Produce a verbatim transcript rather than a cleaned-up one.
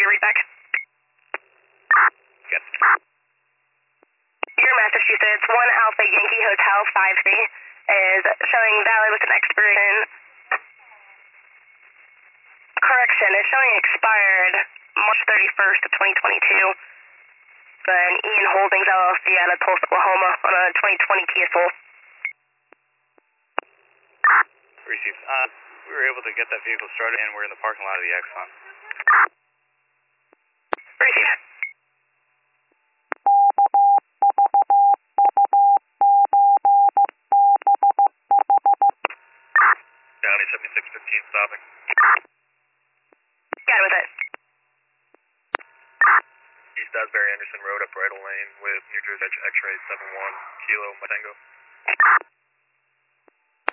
read back. Yes. Your Massachusetts, one Alpha Yankee Hotel five three is showing valid with an expiration. Correction, it's showing expired March thirty-first of twenty twenty-two. But Ian Holdings L L C out of Tulsa, Oklahoma on a twenty twenty Kia Soul. Received. Uh, we were able to get that vehicle started and we're in the parking lot of the Exxon. Received. County seventy-six fifteen stopping. Got it with it. East Asbury Anderson Road up Bridle Lane with New Jersey X-ray seven one Kilo Tango.